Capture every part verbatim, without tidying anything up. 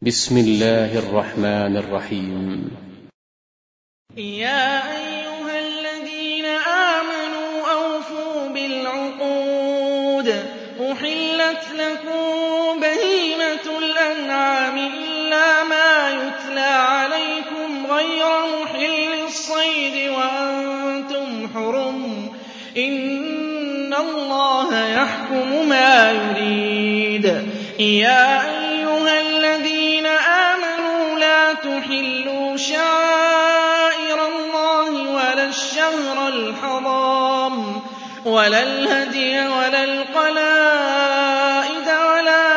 بسم الله الرحمن الرحيم. يا أيها الذين آمنوا أوفوا بالعقود. أحلت لكم بهيمة الأنعام إلا ما يتلى عليكم غير محل الصيد وأنتم حرم. إن الله يحكم ما يريد. يا أيها الذين آمنوا لا تحلوا شعائر الله ولا الشهر الحرام ولا الهدي ولا القلائد ولا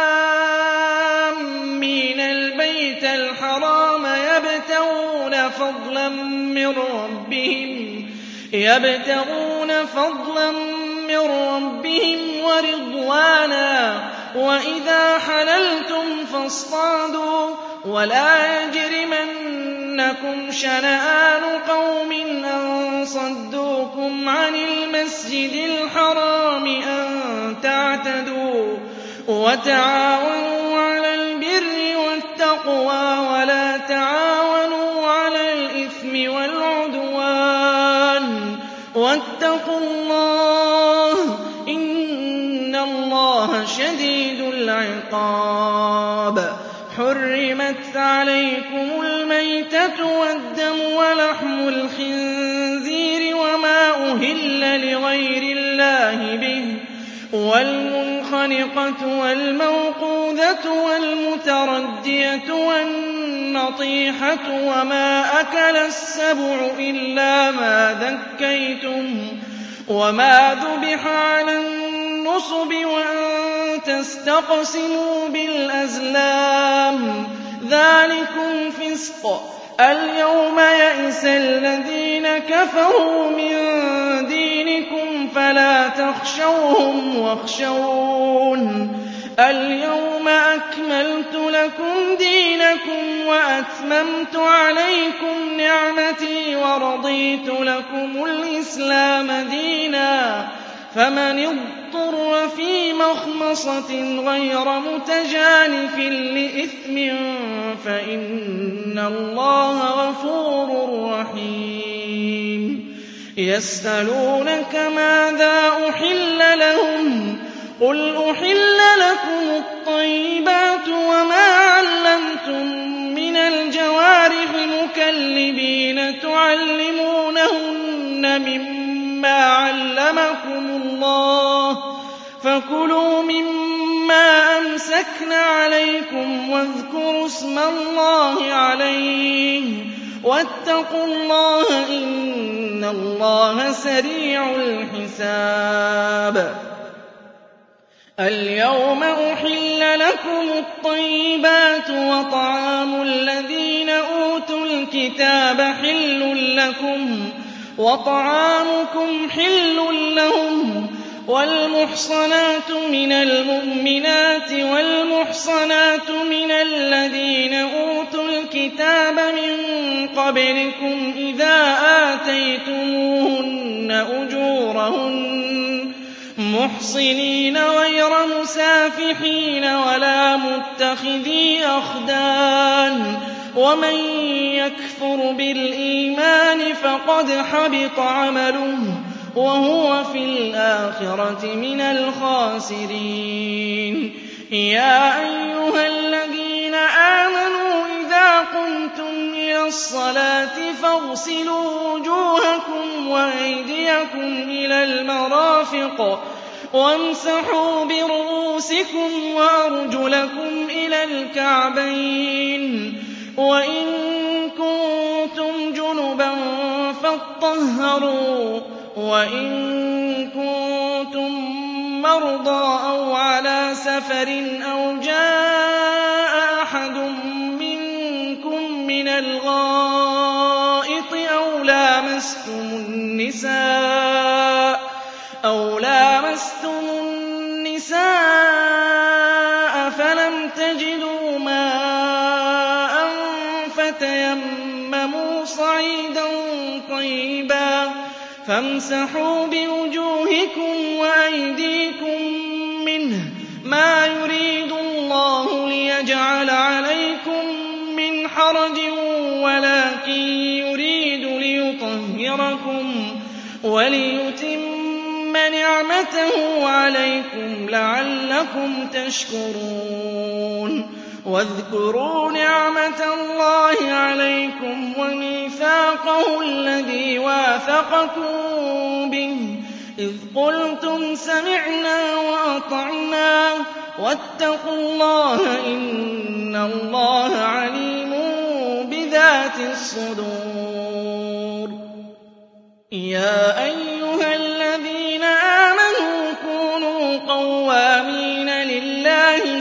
آمين البيت الحرام يبتغون فضلا من ربهم يبتغون فضلا من ربهم ورضوانا. وإذا حللتم فاصطادوا ولا يجرمنكم شنآن قوم أن صدوكم عن المسجد الحرام أن تعتدوا. وتعاونوا على البر والتقوى ولا تعاونوا على الإثم والعدوان. واتقوا الله إن الله شديد العقاب. حرمت عليكم الميتة والدم ولحم الخنزير وما أهل لغير الله به والمنخنقة والموقوذة والمتردية والنطيحة وما أكل السبع إلا ما ذكيتم وما ذبح على النصب وأن تستقسموا بالأزلام ذلكم فسق. اليوم يئس الذين كفروا من دينكم فلا تخشوهم واخشون. اليوم أكملت لكم دينكم وأتممت عليكم نعمتي ورضيت لكم الإسلام دينا. فمن اضطر في مخمصة غير متجانف لإثم فإن الله غفور رحيم. يسألونك ماذا أحل لهم قل أحل لكم الطيبات وما علمتم من الجوارح مكلبين تعلمونهن مما علمكم الله فكلوا مما أمسكن عليكم واذكروا اسم الله عليه واتقوا الله إن الله سريع الحساب. اليوم أحل لكم الطيبات وطعام الذين أوتوا الكتاب حل لكم وطعامكم حل لهم والمحصنات من المؤمنات والمحصنات من الذين أوتوا الكتاب من قبلكم إذا آتيتموهن أجورهن محصنين غير مسافحين ولا متخذي أخدان. ومن يكفر بالإيمان فقد حبط عمله وهو في الآخرة من الخاسرين. يا أيها الذين آمنوا إذا قمتم إلى الصلاة فاغسلوا وجوهكم وأيديكم إلى المرافق وامسحوا برؤوسكم وأرجلكم إلى الكعبين وإن كنتم جنبا فاطهروا وإن كنتم مرضى أو على سفر أو جاء أحد منكم من الغائط أو لامستم النساء أو لامستم النساء فلم تجدوا ماء فتيمموا صعيدا طيبا فامسحوا بوجوهكم وأيديكم منه ما يريد الله ليجعل عليكم حرج ولكن يريد ليطهركم وليتم نعمته عليكم لعلكم تشكرون واذكروا نعمة الله عليكم وميثاقه الذي واثقكم به إذ قلتم سمعنا وأطعنا واتقوا الله إن الله عليم بذات الصدور يا أيها الذين آمنوا كونوا قوامين لله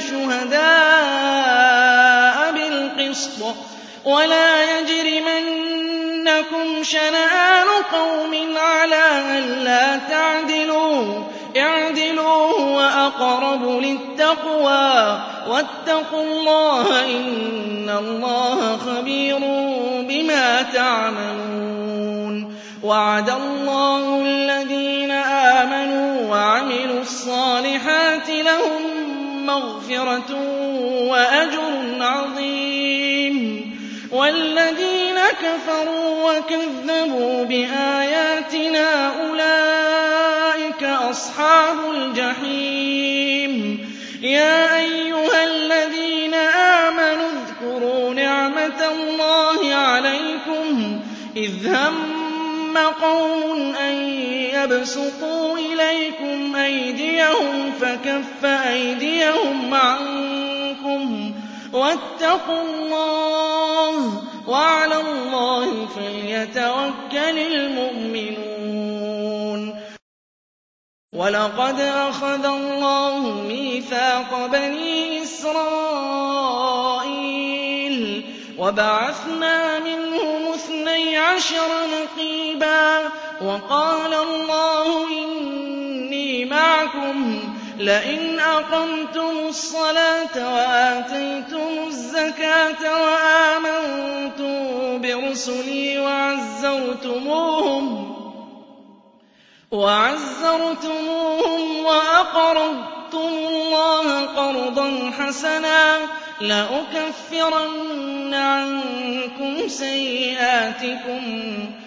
شهداء بالقسط ولا يجرمنكم شنآن قوم على ألا تعدلوا اعدلوا هو أقرب للتقوى واتقوا الله إن الله خبير بما تعملون وعد الله الذين آمنوا وعملوا الصالحات لهم مغفرة وأجر عظيم والذين كفروا وكذبوا بآياتنا أولئك أصحاب الجحيم يا أيها الذين آمنوا اذكروا نعمة الله عليكم إذ هم قوم أن يبسطوا إليكم أيديهم فكف أيديهم عنكم واتقوا الله وعلى الله فليتوكل المؤمنون ولقد أخذ الله ميثاق بني إسرائيل وبعثنا منهم اثني عشر نقيبا وقال الله إني معكم لئن أقمتم الصلاة وآتيتم الزكاة وآمنتم برسلي وعزرتموهم وعزرتموهم وأقرضتم الله قرضا حسنا لأكفرن عنكم سيئاتكم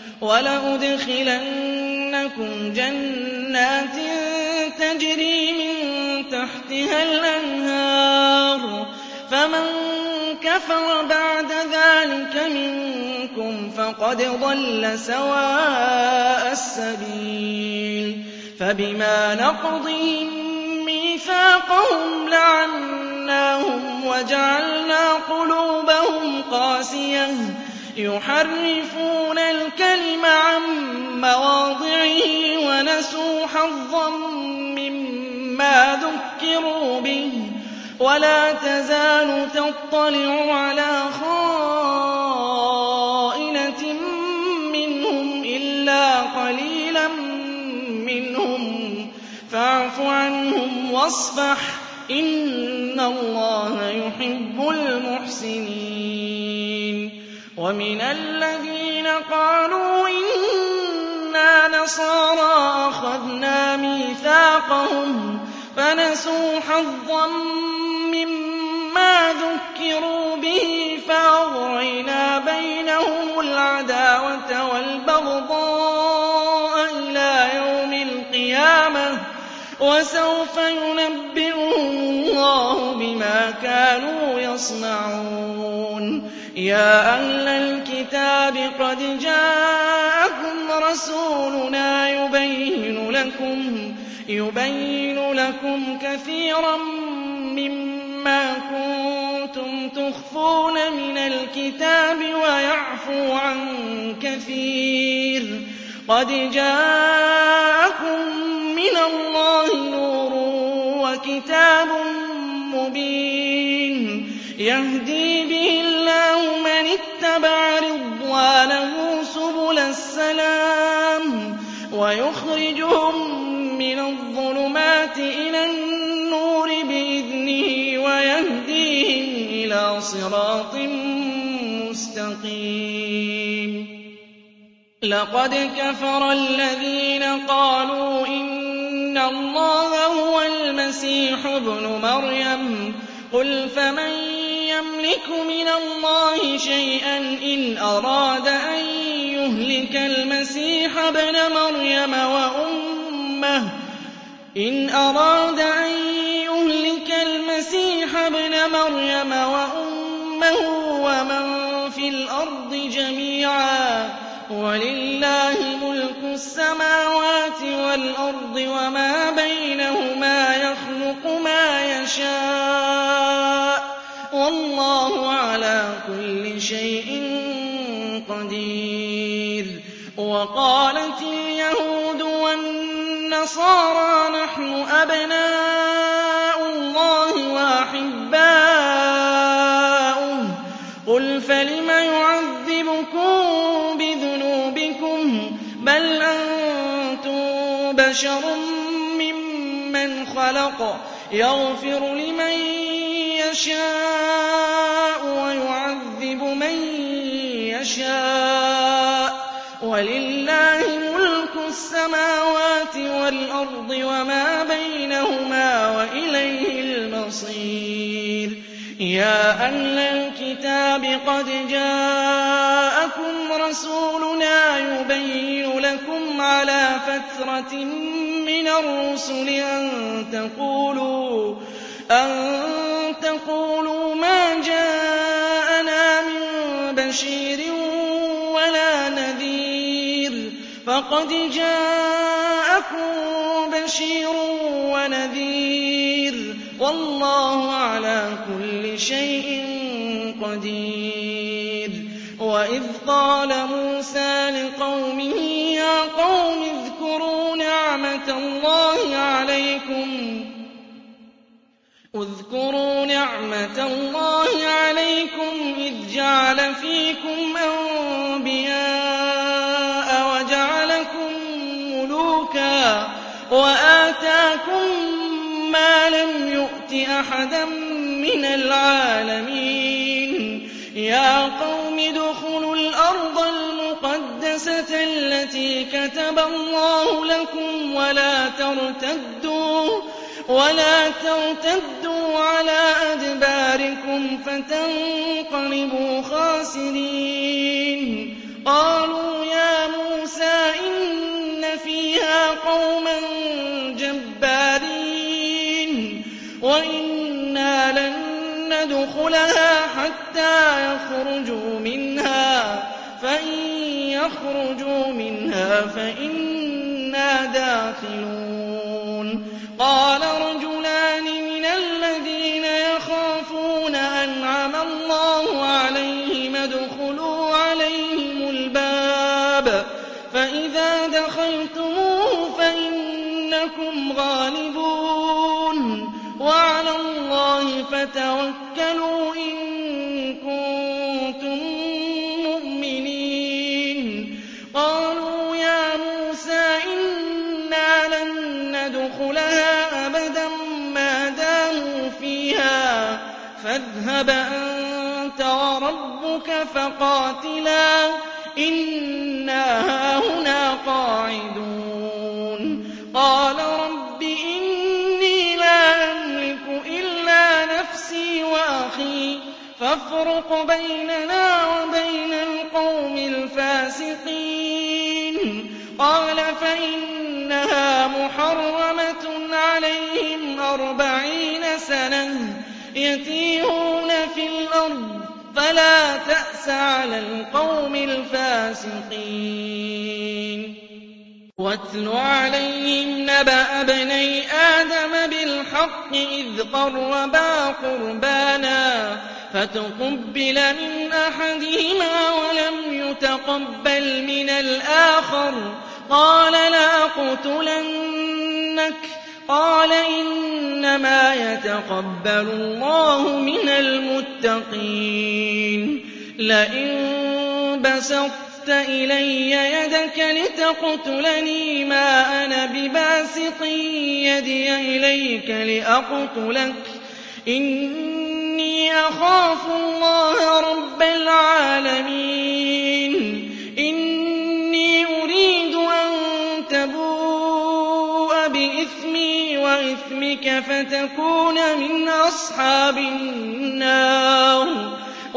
ولأدخلنكم جنات تجري من تحتها الأنهار فمن كفر بعد ذلك منكم فقد ضل سواء السبيل فبما نقضهم ميثاقهم لعناهم وجعلنا قلوبهم قاسية يحرفون الكلم عن مواضعه ونسوا حظا مما ذكروا به ولا تزال تطلع على خائنة منهم إلا قليلا منهم فاعف عنهم واصفح إن الله يحب المحسنين ومن الذين قالوا إنا نصارى أخذنا ميثاقهم فنسوا حظا مما ذكروا به فأغرينا بينهم العداوة والبغضاء إلى يوم القيامة وسوف ينبئهم الله بما كانوا يصنعون يا أهل الكتاب قد جاءكم رسولنا يبين لكم يبين لكم كثيرا مما كنتم تخفون من الكتاب ويعفو عن كثير قد جاءكم من الله نور وكتاب مبين يهدي به الله من اتبع رضوانه سبل السلام ويخرجهم من الظلمات إلى النور بإذنه ويهديهم إلى صراط مستقيم لقد كفر الذين قالوا إن الله هو المسيح ابن مريم قل فمن يملك من الله شيئا إن أراد أن يهلك المسيح ابن مريم وأمه إن أراد أن يهلك المسيح ابن مريم وأمه ومن في الأرض جميعا ولله ملك السماوات والأرض وما بينهما يخلق ما يشاء والله على كل شيء قدير. وقالت اليهود والنصارى نحن أبناء الله وأحباؤه قل فلم يعذبكم بذنوبكم بل أنتم بشر ممن خلق يغفر لمن يشاء ويعذب من يشاء ولله ملك السماوات والأرض وما بينهما وإليه المصير. يا أهل الكتاب قد جاءكم رسولنا يبين لكم على فترة من الرسل أن تقولوا أن تقولوا ما جاءنا من بشير ولا نذير فقد جاءكم بشير ونذير والله على كل شيء قدير. وإذ قال موسى لقومه يا قوم اذكروا نعمة الله عليكم اذكروا نعمة الله عليكم إذ جعل فيكم أنبياء وجعلكم ملوكا وآتاكم ما لم يؤت أحدا من العالمين. يا قوم ادخلوا الأرض المقدسة التي كتب الله لكم ولا ترتدوا ولا ترتدوا على أدباركم فتنقلبوا خاسرين. قالوا يا موسى إن فيها قوما جبارين وإنا لن ندخلها حتى يخرجوا منها فإن يخرجوا منها فإنا داخلون. قال رجلان من الذين يخافون أنعم الله عليهم ادخلوا عليهم الباب فإذا دخلتموه فإنكم غالبون وعلى الله فتوكلوا إن كنتم مؤمنين. قالوا يا موسى إنا لن ندخلها أبدا ما داموا فيها فاذهب أنت وربك فقاتلا إنا هاهنا قاعدون. قال رب إني لا أملك إلا نفسي وأخي فافرق بيننا وبين القوم الفاسقين. قال فإنها محرمة عليهم أربعين سنة يتيهون في الأرض فلا تأس على القوم الفاسقين. واتل عليهم نبأ ابني آدم بالحق إذ قربا قربانا فتقبل من أحدهما ولم يتقبل من الآخر قال لأقتلنك قال إنما يتقبل الله من المتقين. لئن بسطت إلي يدك لتقتلني ما أنا بباسط يدي إليك لأقتلك إني أخاف الله رب العالمين. إني أريد أن تبوء بإثمي وإثمك فتكون من أصحاب النار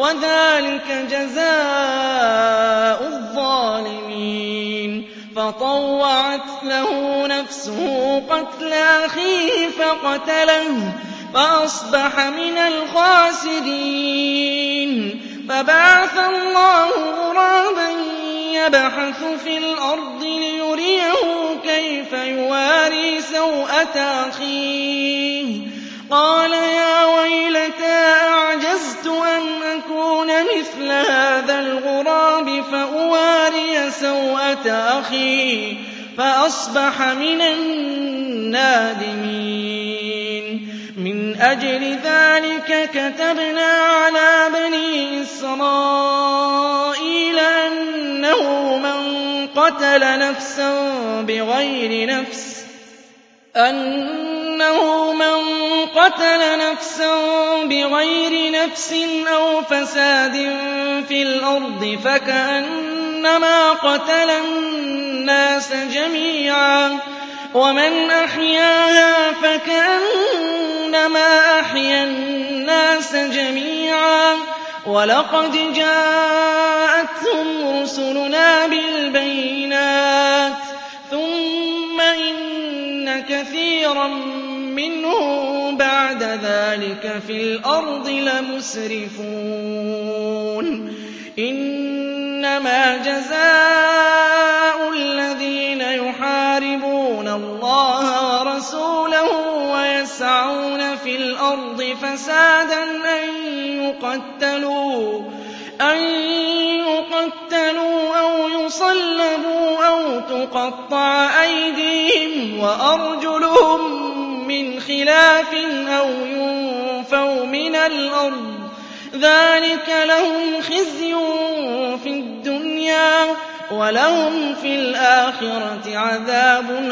وَذَٰلِكَ جَزَاءُ الظَّالِمِينَ فَطَوَّعَتْ لَهُ نَفْسُهُ قَتْلَ أَخِيهِ فَقَتَلَهُ فَأَصْبَحَ مِنَ الْخَاسِرِينَ فَبَعَثَ اللَّهُ غُرَابًا يَبْحَثُ فِي الْأَرْضِ لِيُرِيَهُ كَيْفَ يُوَارِي سَوْءَةَ أَخِيهِ قَالَ يَا وَيْلَتَا أَعْجَزْتُ أَنْ أَكُونَ مِثْلَ هَٰذَا الْغُرَابِ فَأُوَارِيَ سَوْءَةَ أَخِي فَأَصْبَحَ مِنَ النَّادِمِينَ مِنْ أَجْلِ ذَٰلِكَ كَتَبْنَا عَلَىٰ بَنِي إِسْرَائِيلَ أَنَّهُ مَن قَتَلَ نَفْسًا بِغَيْرِ نَفْسٍ أَنَّهُ مَن قَتَلَ نَفْسًا بِغَيْرِ نَفْسٍ أَوْ فَسَادٍ فِي الْأَرْضِ فَكَأَنَّمَا قَتَلَ النَّاسَ جَمِيعًا وَمَنْ أَحْيَاهَا فَكَأَنَّمَا أَحْيَا النَّاسَ جَمِيعًا وَلَقَدْ جَاءَتْهُمْ رُسُلُنَا بِالْبَيِّنَاتِ ثُمَّ إِنَّ كَثِيرًا مِّنْهُم بَعْدَ ذَٰلِكَ فِي الْأَرْضِ لَمُسْرِفُونَ إِنَّمَا جَزَاءُ الَّذِينَ يُحَارِبُونَ اللَّهَ وَرَسُولَهُ وَيَسْعَوْنَ فِي الْأَرْضِ فَسَادًا أَن يُقَتَّلُوا أَن يُقَتَّلُوا أَوْ يُصَلَّبُوا أَوْ تُقَطَّعَ أَيْدِيهِمْ وَأَرْجُلُهُم مِّنْ خِلَافٍ أَوْ يُنفَوْا مِنَ الْأَرْضِ ذَٰلِكَ لَهُمْ خِزْيٌ فِي الدُّنْيَا وَلَهُمْ فِي الْآخِرَةِ عَذَابٌ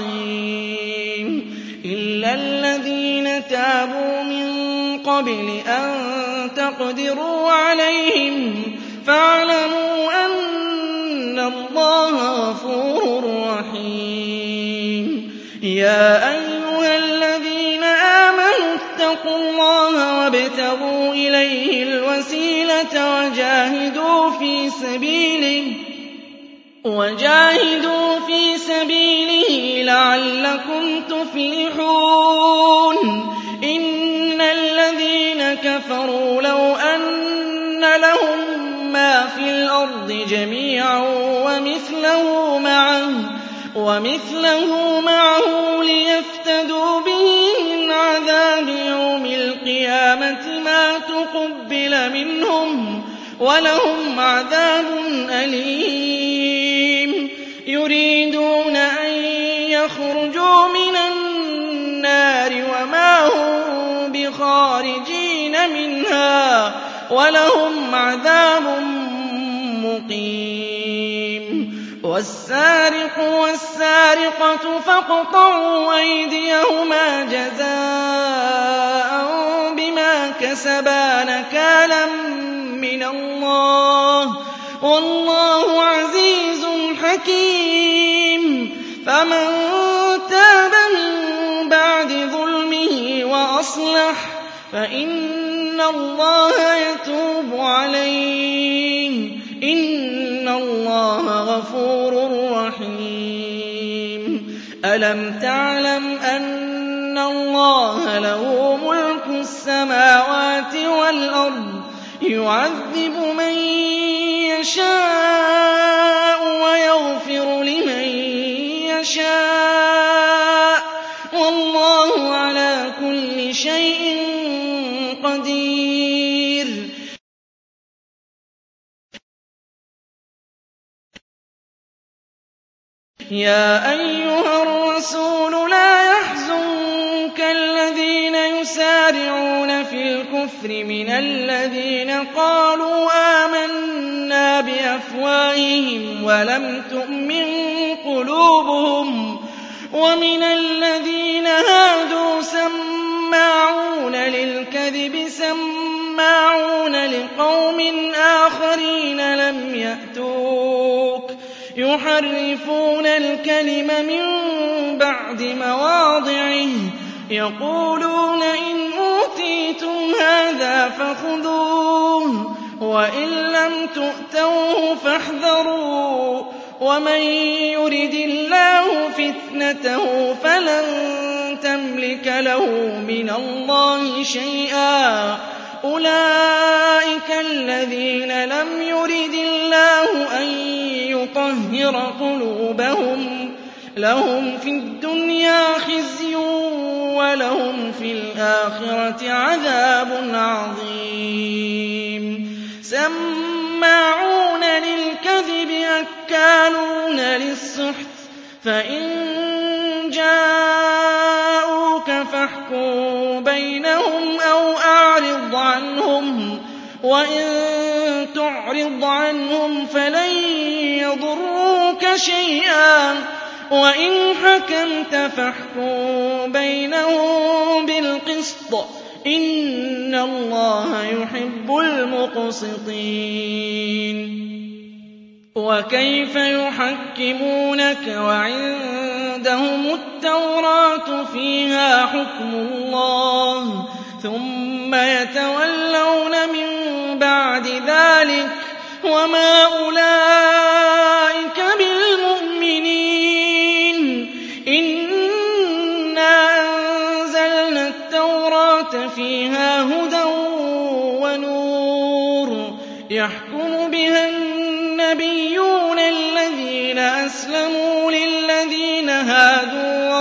عَظِيمٌ إِلَّا الَّذِينَ تَابُوا مِن قَبْلِ أَن تَقْدِرُوا عَلَيْهِمْ فَاعْلَمُوا أَنَّ اللَّهَ غَفُورٌ رَّحِيمٌ يَا أَيُّهَا الَّذِينَ آمَنُوا اتَّقُوا اللَّهَ وَابْتَغُوا إِلَيْهِ الْوَسِيلَةَ وَجَاهِدُوا فِي سَبِيلِهِ وَجَاهِدُوا فِي سَبِيلِهِ لَعَلَّكُمْ تُفْلِحُونَ إِنَّ الَّذِينَ كَفَرُوا لَوْ أَنَّ لَهُم مَّا فِي الْأَرْضِ جَمِيعًا وَمِثْلَهُ مَعَهُ وَمِثْلَهُ مَعَهُ لِيَفْتَدُوا بِهِ مِنْ عَذَابِ يَوْمِ الْقِيَامَةِ مَا تُقُبِّلَ مِنْهُمْ وَلَهُمْ عَذَابٌ أَلِيمٌ يُرِيدُونَ أَن يَخْرُجُوا مِنَ النَّارِ وَمَا هُم بِخَارِجِينَ مِنْهَا وَلَهُمْ عَذَابٌ مُّقِيمٌ وَالسَّارِقُ وَالسَّارِقَةُ فَاقْطَعُوا أَيْدِيَهُمَا جَزَاءً بِمَا كَسَبَا نَكَالًا مِّنَ اللَّهِ ۗ وَاللَّهُ عَزِيزٌ حَكِيمٌ فَمَن تَابَ مِن بَعْدِ ظُلْمِهِ وَأَصْلَحَ فَإِنَّ اللَّهَ يَتُوبُ عَلَيْهِ ۗ إِنَّ اللَّهَ غَفُورٌ رَّحِيمٌ أَلَمْ تَعْلَمْ أَنَّ اللَّهَ لَهُ مُلْكُ السَّمَاوَاتِ وَالْأَرْضِ يُعَذِّبُ مَن يَشَاءُ وَيَغْفِرُ لِمَن يَشَاءُ ۗ وَاللَّهُ عَلَىٰ كُلِّ شَيْءٍ قَدِيرٌ يَا أَيُّهَا الرَّسُولُ لَا يَحْزُنكَ الَّذِينَ يُسَارِعُونَ فِي الْكُفْرِ مِنَ الَّذِينَ قَالُوا آمَنَّا بِأَفْوَاهِهِمْ وَلَمْ تُؤْمِن قُلُوبُهُمْ ۛ وَمِنَ الَّذِينَ هَادُوا سَمَّاعُونَ لِلْكَذِبِ سَمَّاعُونَ لِقَوْمٍ آخَرِينَ لَمْ يَأْتُوكَ ۖ يُحَرِّفُونَ الْكَلِمَ مِن بَعْدِ مَوَاضِعِهِ ۖ يَقُولُونَ إِنْ أُوتِيتُمْ هَٰذَا فَخُذُوهُ وَإِن لَّمْ تُؤْتَوْهُ فَاحْذَرُوا وَمَن يُرِدِ اللَّهُ فِتْنَتَهُ فَلَن تَمْلِكَ لَهُ مِنَ اللَّهِ شَيْئًا ۚ أُولَٰئِكَ الَّذِينَ لَمْ يُرِدِ اللَّهُ أَن يُطَهِّرَ قُلُوبَهُمْ ۚ لَهُمْ فِي الدُّنْيَا خِزْيٌ وَلَهُمْ فِي الْآخِرَةِ عَذَابٌ عَظِيمٌ سَمَّاعُونَ لِلْكَذِبِ أَكَّالُونَ لِلسُّحْتِ فَإِن جَاءُوكَ فَاحْكُم بَيْنَهُمْ أَوْ أَعْرِضْ عَنْهُمْ ۖ وَإِن تُعْرِضْ عَنْهُمْ فَلَن يَضُرُّوكَ شَيْئًا ۖ وَإِنْ حَكَمْتَ فَاحْكُم بَيْنَهُم بِالْقِسْطِ ۚ إِنَّ اللَّهَ يُحِبُّ الْمُقْسِطِينَ وَكَيْفَ يُحَكِّمُونَكَ وَعِندَهُمُ التَّوْرَاةُ فِيهَا حُكْمُ اللَّهِ ثُمَّ يَتَوَلَّوْنَ مِن بَعْدِ ذَٰلِكَ ۚ وَمَا أُولَٰئِكَ بِالْمُؤْمِنِينَ إِنَّا أَنزَلْنَا التَّوْرَاةَ فِيهَا هُدًى وَنُورٌ يَحْكُمُ بِهَا النَّبِيُّونَ الَّذِينَ أَسْلَمُوا لِلَّذِينَ هَادُوا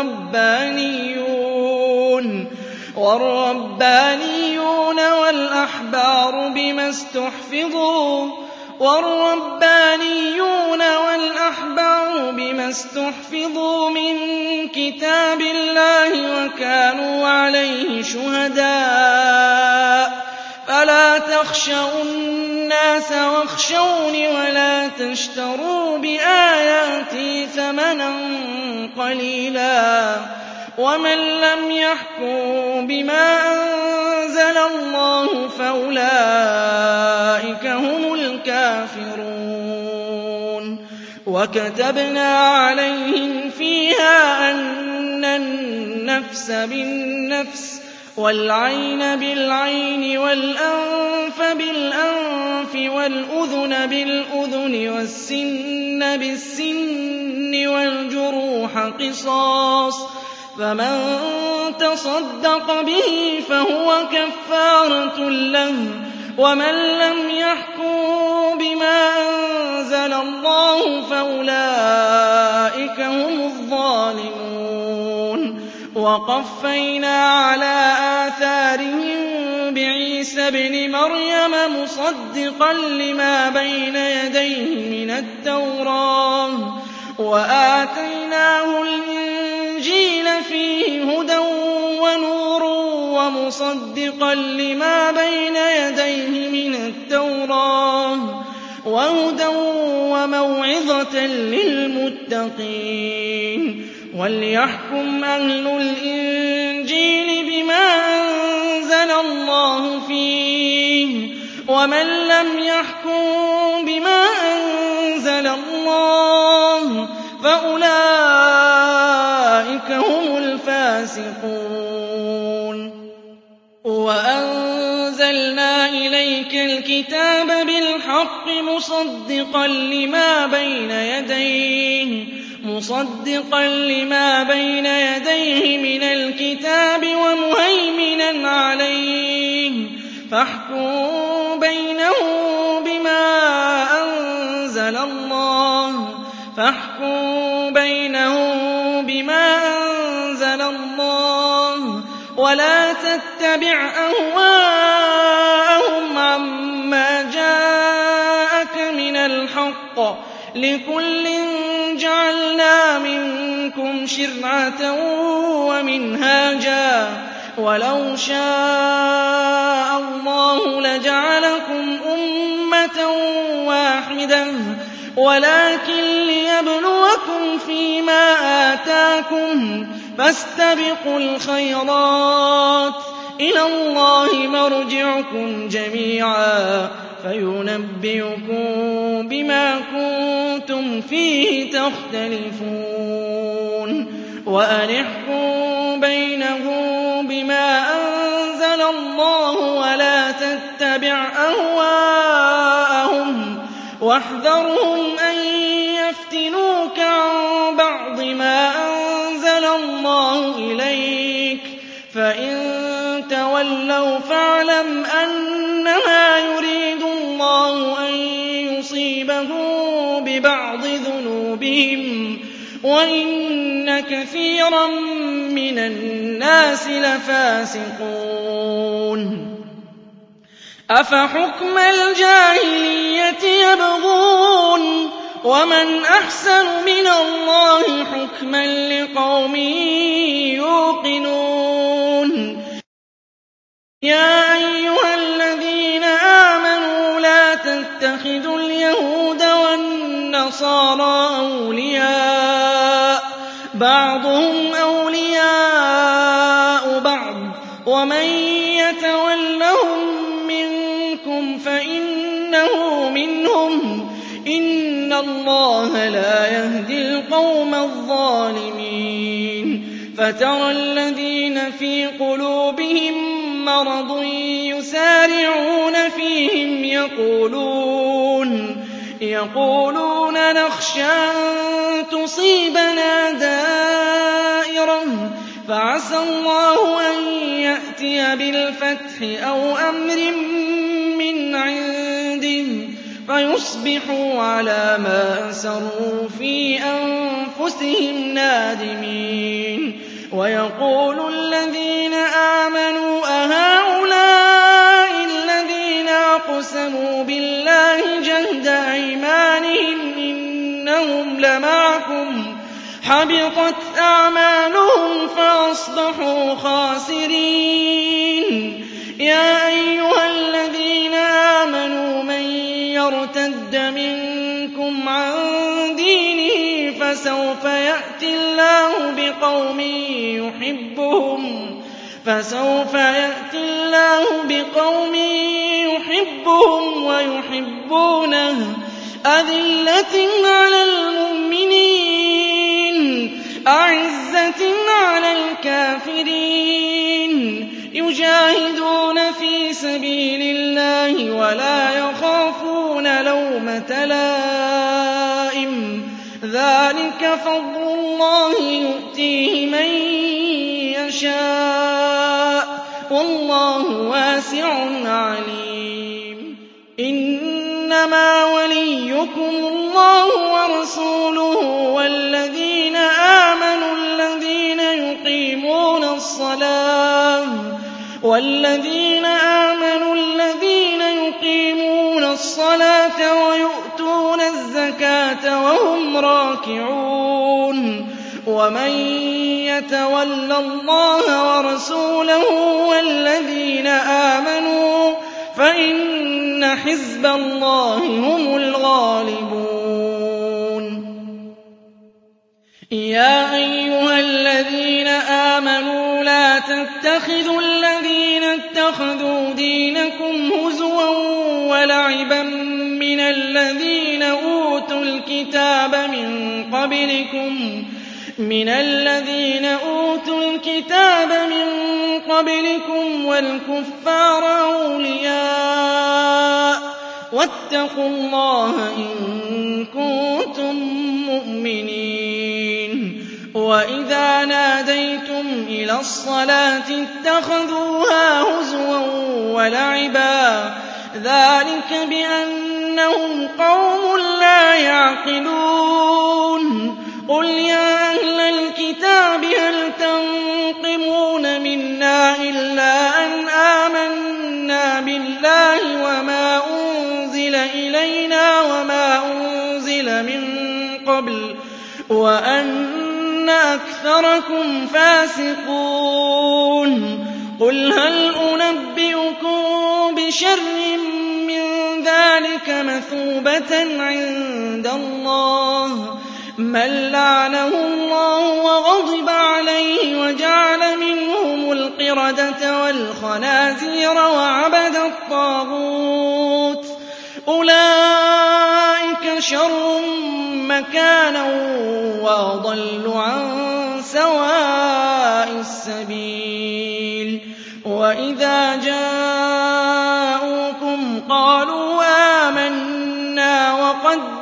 وَالرَّبَّانِيُّونَ وَالْأَحْبَارُ بِمَا اسْتُحْفِظُوا وَالرَّبَّانِيُّونَ وَالْأَحْبَارُ بِمَا اسْتُحْفِظُوا مِن كِتَابِ اللَّهِ وَكَانُوا عَلَيْهِ شُهَدَاءَ ۚ فَلَا تَخْشَوُا النَّاسَ وَاخْشَوْنِ وَلَا تَشْتَرُوا بِآيَاتِي ثَمَنًا قَلِيلًا ۚ وَمَن لَّمْ يَحْكُم بِمَا أَنزَلَ اللَّهُ فَأُولَٰئِكَ هُمُ الْكَافِرُونَ وَكَتَبْنَا عَلَيْهِمْ فِيهَا أَنَّ النَّفْسَ بِالنَّفْسِ وَالْعَيْنَ بِالْعَيْنِ وَالْأَنفَ بِالْأَنفِ وَالْأُذُنَ بِالْأُذُنِ وَالسِّنَّ بِالسِّنِّ وَالْجُرُوحَ قِصَاصٌ ۚ فَمَن تَصَدَّقَ بِهِ فَهُوَ كَفَّارَةٌ لَّهُ ۚ وَمَن لَّمْ يَحْكُم بِمَا أَنزَلَ اللَّهُ فَأُولَٰئِكَ هُمُ الظَّالِمُونَ وَقَفَّيْنَا عَلَىٰ آثَارِهِم بِعِيسَى ابْنِ مَرْيَمَ مُصَدِّقًا لِّمَا بَيْنَ يَدَيْهِ مِنَ التَّوْرَاةِ وَآتَيْنَاهُ الْإِنجِيلَ فِيهِ هُدًى وَنُورٌ وَمُصَدِّقًا لِّمَا بَيْنَ يَدَيْهِ مِنَ التَّوْرَاةِ وَهُدًى وَمَوْعِظَةً لِّلْمُتَّقِينَ وَلْيَحْكُمْ أَهْلُ الْإِنجِيلِ بِمَا أَنزَلَ اللَّهُ فِيهِ ۚ وَمَن لَّمْ يَحْكُم بِمَا أَنزَلَ اللَّهُ فَأُولَٰئِكَ هُمُ الْفَاسِقُونَ وَأَنزَلْنَا إِلَيْكَ الْكِتَابَ بِالْحَقِّ مُصَدِّقًا لِّمَا بَيْنَ يَدَيْهِ مُصَدِّقًا لِّمَا بَيْنَ يَدَيْهِ مِنَ الْكِتَابِ وَمُهَيْمِنًا عَلَيْهِ ۖ فَاحْكُم بَيْنَهُم بِمَا أَنزَلَ اللَّهُ فَاحْكُم بَيْنَهُم بِمَا أَنزَلَ اللَّهُ وَلَا تَتَّبِعْ أَهْوَاءَهُمْ عَمَّا جَاءَكَ مِنَ الْحَقِّ ۚ لِكُلٍّ جَعَلْنَا مِنكُمْ شِرْعَةً وَمِنْهَاجًا ۚ وَلَوْ شَاءَ اللَّهُ لَجَعَلَكُمْ أُمَّةً وَاحِدَةً وَلَٰكِن لِّيَبْلُوَكُمْ فِيمَا آتَاكُمْ ۖ فَاسْتَبِقُوا الْخَيْرَاتِ ۚ إِلَى اللَّهِ مَرْجِعُكُمْ جَمِيعًا فَيُنَبِّئُكُم بِمَا كُنتُمْ فِيهِ تَخْتَلِفُونَ وَأَنِ احْكُم بَيْنَهُم بِمَا أَنزَلَ اللَّهُ وَلَا تَتَّبِعْ أَهْوَاءَهُمْ وَاحْذَرْهُمْ أَن يَفْتِنُوكَ عَن بَعْضِ مَا أَنزَلَ اللَّهُ إِلَيْكَ ۖ فَإِن تَوَلَّوْا فَاعْلَمْ أَنَّمَا يُرِيدُ اللَّهُ أَن يُصِيبَهُم بِبَعْضِ ذُنُوبِهِمْ ۗ وَإِنَّ كَثِيرًا مِّنَ النَّاسِ لَفَاسِقُونَ أَفَحُكْمَ الْجَاهِلِيَّةِ يَبْغُونَ وَمَنْ أَحْسَنُ مِنَ اللَّهِ حُكْمًا لِّقَوْمٍ يُوقِنُونَ يَا أَيُّهَا الَّذِينَ آمَنُوا لَا تَتَّخِذُوا الْيَهُودَ وَالنَّصَارَىٰ أَوْلِيَاءَ بَعْضُهُمْ أَوْلِيَاءُ بَعْضٍ وَمَن يَتَوَلَّهُم مِّنكُمْ فَإِنَّهُ مِنْهُمْ ۗ إِنَّ اللَّهَ لَا يَهْدِي الْقَوْمَ الظَّالِمِينَ فَتَرَى الَّذِينَ فِي قُلُوبِهِم مَّرَضٌ يُسَارِعُونَ فِيهِمْ يَقُولُونَ يَقُولُونَ نَخْشَىٰ أَن تُصِيبَنَا دَائِرَةٌ فَعَسَى اللَّهُ أَن يَأْتِيَ بِالْفَتْحِ أَوْ أَمْرٍ مِّنْ عِندِهِ فَيُصْبِحُوا عَلَىٰ مَا أَسَرُّوا فِي أَنفُسِهِمْ نَادِمِينَ وَيَقُولُ الَّذِينَ آمَنُوا أَهَٰؤُلَاءِ الَّذِينَ أَقْسَمُوا بِاللَّهِ جَهْدَ أَيْمَانِهِمْ إِنَّهُمْ لَمَعَكُمْ ۚ حَبِطَتْ أَعْمَالُهُمْ فَأَصْبَحُوا خَاسِرِينَ يَا أَيُّهَا الَّذِينَ آمَنُوا مَن يَرْتَدَّ مِنكُمْ عَن دِينِهِ فَسَوْفَ يَأْتِي اللَّهُ بِقَوْمٍ يُحِبُّهُمْ فَسَوْفَ يَأْتِي اللَّهُ بِقَوْمٍ يُحِبُّهُمْ وَيُحِبُّونَهُ أَذِلَّةٍ عَلَى الْمُؤْمِنِينَ أَعِزَّةٍ عَلَى الْكَافِرِينَ يُجَاهِدُونَ فِي سَبِيلِ اللَّهِ وَلَا يَخَافُونَ لَوْمَةَ لَائِمٍ ذَٰلِكَ فَضْلُ اللَّهِ يُؤْتِيهِ مَن يَشَاءُ ۚ وَاللَّهُ وَاسِعٌ عَلِيمٌ إِنَّمَا وَلِيُّكُمُ اللَّهُ وَرَسُولُهُ وَالَّذِينَ آمَنُوا الَّذِينَ يُقِيمُونَ الصَّلَاةَ وَالَّذِينَ آمَنُوا الَّذِينَ يُقِيمُونَ الصَّلَاةَ وَيُؤْتُونَ الزَّكَاةَ وَهُمْ رَاكِعُونَ وَمَن يَتَوَلَّ اللَّهَ وَرَسُولَهُ وَالَّذِينَ آمَنُوا فَإِنَّ حِزْبَ اللَّهِ هُمُ الْغَالِبُونَ يَا أَيُّهَا الَّذِينَ آمَنُوا لَا تَتَّخِذُوا الَّذِينَ اتَّخَذُوا دِينَكُمْ هُزُوًا وَلَعِبًا مِّنَ الَّذِينَ أُوتُوا الْكِتَابَ مِن قَبْلِكُمْ مِنَ الَّذِينَ أُوتُوا الْكِتَابَ مِن قَبْلِكُمْ وَالْكُفَّارَ أَوْلِيَاءَ ۚ وَاتَّقُوا اللَّهَ إِن كُنتُم مُّؤْمِنِينَ وَإِذَا نَادَيْتُمْ إِلَى الصَّلَاةِ اتَّخَذُوهَا هُزُوًا وَلَعِبًا ۚ ذَٰلِكَ بِأَنَّهُمْ قَوْمٌ لَّا يَعْقِلُونَ قُلْ يَا أَهْلَ الْكِتَابِ هَلْ تَنقِمُونَ مِنَّا إِلَّا أَنْ آمَنَّا بِاللَّهِ وَمَا أُنزِلَ إِلَيْنَا وَمَا أُنزِلَ مِن قَبْلُ وَأَنَّ أَكْثَرَكُمْ فَاسِقُونَ قُلْ هَلْ أُنَبِّئُكُم بِشَرٍّ مِّن ذَٰلِكَ مَثُوبَةً عِندَ اللَّهِ مَن لَّعَنَهُ اللَّهُ وَغَضِبَ عَلَيْهِ وَجَعَلَ مِنْهُمُ الْقِرَدَةَ وَالْخَنَازِيرَ وَعَبَدَ الطَّاغُوتَ ۚ أُولَٰئِكَ شَرٌّ مَّكَانًا وَأَضَلُّ عَن سَوَاءِ السَّبِيلِ وَإِذَا جَاءُوكُمْ قَالُوا آمَنَّا وَقَدْ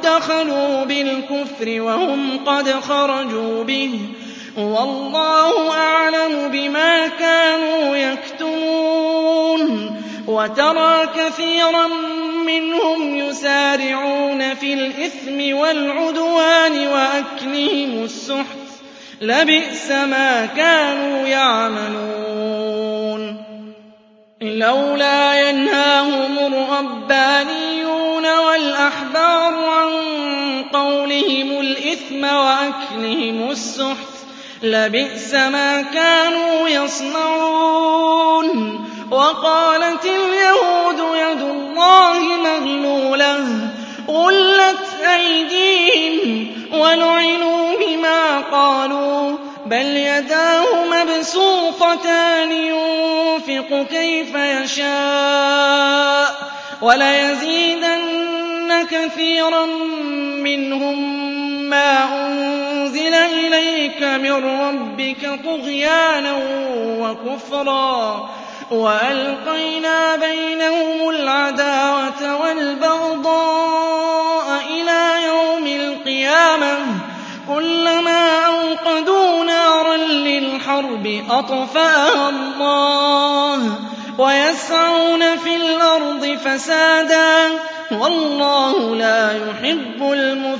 دخلوا بالكفر وهم قد خرجوا به والله أعلم بما كانوا يكتمون وترى كثيرا منهم يسارعون في الإثم والعدوان وأكلهم السحت لبئس ما كانوا يعملون لولا ينهاهم الربانيون والأحبار عن قولهم الإثم وأكلهم السحت لبئس ما كانوا يصنعون وقالت اليهود يد الله مغلولة غلت أيديهم ولعنوا بما قالوا بل يداه مبسوطتان ينفق كيف يشاء وليزيدن كثيرا منهم ما أنزل إليك من ربك طغيانا وكفرا وألقينا بينهم العداوة والبغضاء إلى يوم القيامة كلما أوقدوا نارا للحرب أطفأها الله ويسعون في الأرض فسادا والله لا يحب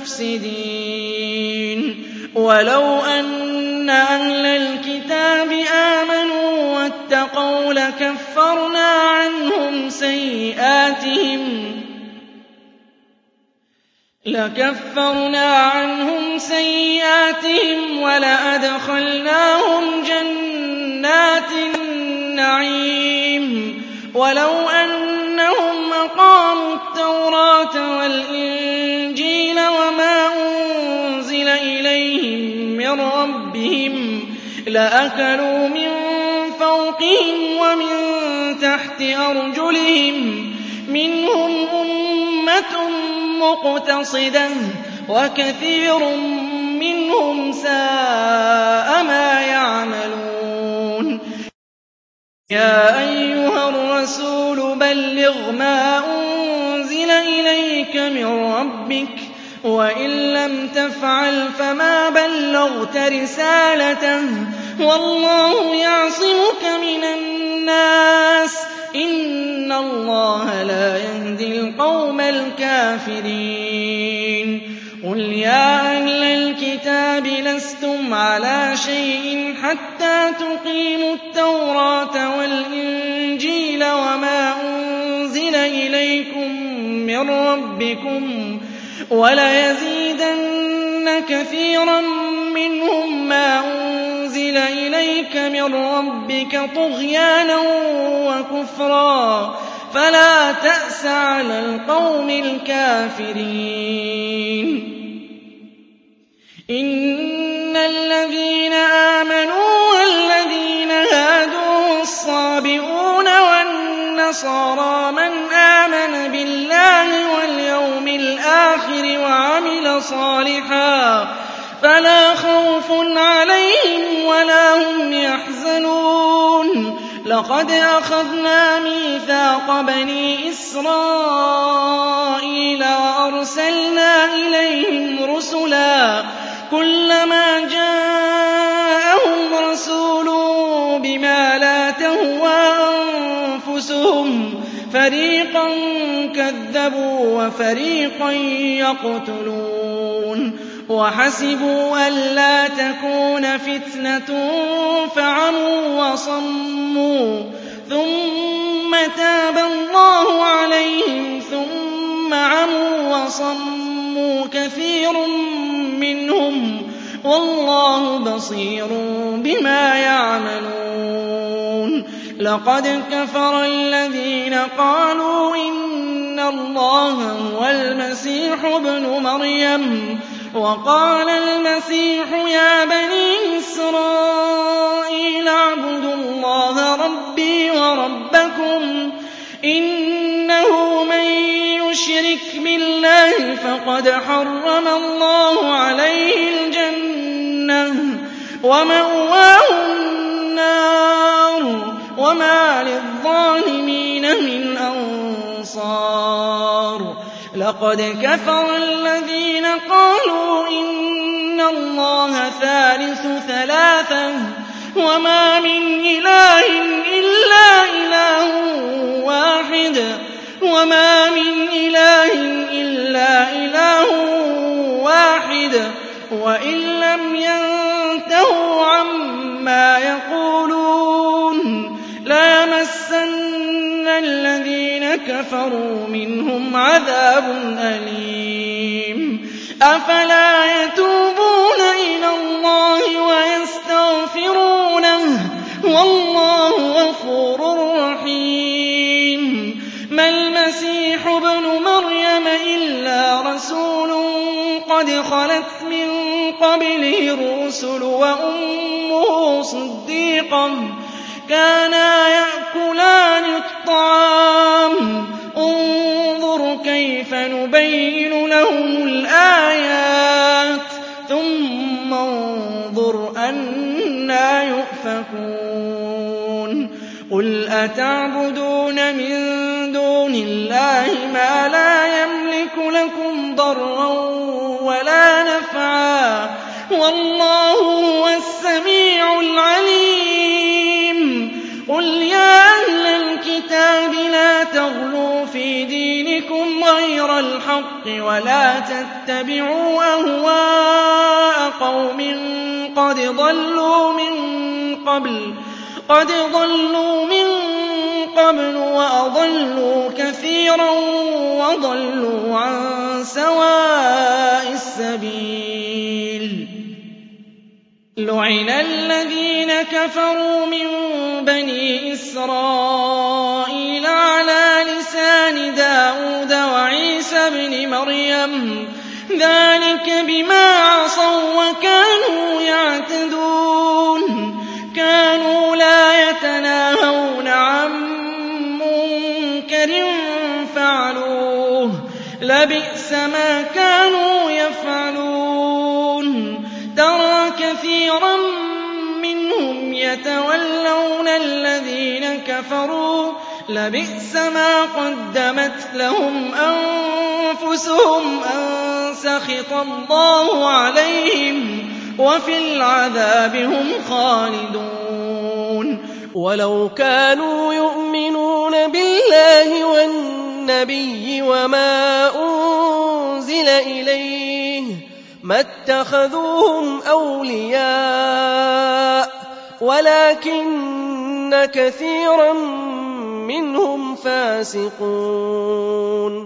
المفسدين ولو أن أهل الكتاب آمنوا واتقوا لكفرنا عنهم سيئاتهم لكفرنا عنهم سيئاتهم ولأدخلناهم جنات النعيم ولو أنهم أقاموا التوراة والإنجيل وما أنزل إليهم من ربهم لأكلوا من فوقهم ومن تحت أرجلهم منهم أمة مقتصدة وكثير منهم ساء ما يعملون يا أيها الرسول بلغ ما أنزل إليك من ربك وإن لم تفعل فما بلغت رسالته والله يعصمك من الناس إن الله لا يهدي القوم الكافرين قل يا أهل الكتاب لستم على شيء حتى تقيموا التوراة والإنجيل وما أنزل إليكم من ربكم وليزيدن كثيرا منهم ما أنزل إليك من ربك طغيانا وكفرا فلا تأس على القوم الكافرين إن الذين آمنوا والذين هادوا والصابئون والنصارى من آمن بالله واليوم الآخر وعمل صالحا فلا خوف عليهم ولا هم يحزنون لقد أخذنا ميثاق بني إسرائيل وأرسلنا إليهم رسلا كلما جاءهم رسول بما لا تهوى أنفسهم فريقا كذبوا وفريقا يقتلون وحسبوا ألا تكون فتنة فعموا وصموا ثم تاب الله عليهم ثم عموا وصموا كثير منهم والله بصير بما يعملون لقد كفر الذين قالوا إن الله هو المسيح ابن مريم وقال المسيح يا بني إسرائيل اعبدوا الله ربي وربكم إنه من يشرك بالله فقد حرم الله عليه الجنة ومأواه النار وما للظالمين من أنصار لقد كفر الذين قالوا إن الله ثالث ثلاثة وما من إله إلا إله واحد وما من إله إلا إله واحد وإن لم ينتهوا عما يقولون ليمسن الذين كفروا منهم عذاب أليم أفلا يتوبون إلى الله ويستغفرونه والله غفور رحيم ما المسيح ابن مريم إلا رسول قد خلت من قبله الرسل وأمه صديقة كانا يأكلان الطعام انظر كيف نبين لهم الآيات ثم انظر أنى يؤفكون قل أتعبدون من دون الله ما لا يملك لكم ضرا ولا نفعا والله هو السميع العليم قل يا أهل الكتاب لا تغلوا في دينكم غير الحق ولا تتبعوا أهواء قوم قد ضلوا من قبل قد ضلوا من قبل وأضلوا كثيرا وضلوا عن سواء السبيل لعن الذين كفروا من بني إسرائيل على لسان داود وعيسى بن مريم ذلك بما عصوا وكانوا يعتدون كانوا لا يتناهون عن منكر فعلوه لبئس ما كانوا يفعلون ترى كثيرا منهم يتولون الذين كفروا لبئس ما قدمت لهم أنفسهم أن سخط الله عليهم وفي العذاب هم خالدون ولو كانوا يؤمنون بالله والنبي وما أنزل إليه ما اتخذوهم أولياء ولكن كثيرا منهم فاسقون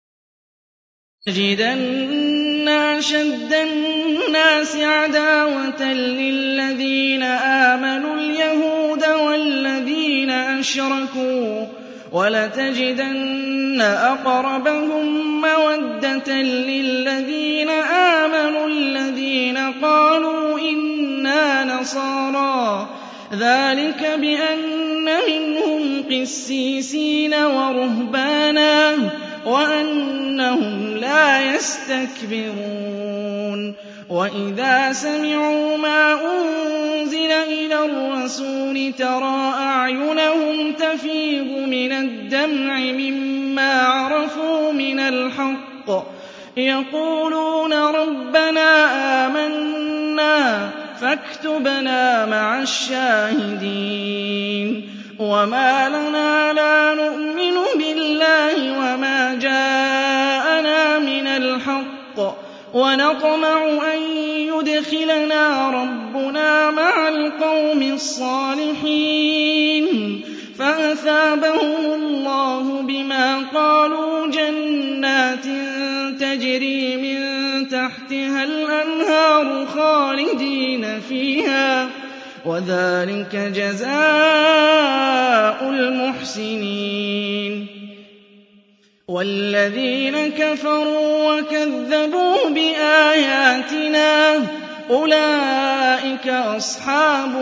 تجدن أشد الناس عداوة للذين آمنوا اليهود والذين أشركوا ولتجدن أقربهم مودة للذين آمنوا الذين قالوا إنا نصارى ذلك بأن منهم قسيسين ورهبانا وأنهم لا يستكبرون وإذا سمعوا ما أنزل إلى الرسول ترى أعينهم تفيض من الدمع مما عرفوا من الحق يقولون ربنا آمنا فاكتبنا مع الشاهدين وما لنا لا نؤمن بالله وما جاءنا من الحق ونطمع أن يدخلنا ربنا مع القوم الصالحين فأثابهم الله بما قالوا جنات تجري من تحتها الأنهار خالدين فيها وذلك جزاء المحسنين والذين كفروا وكذبوا بآياتنا أولئك أصحاب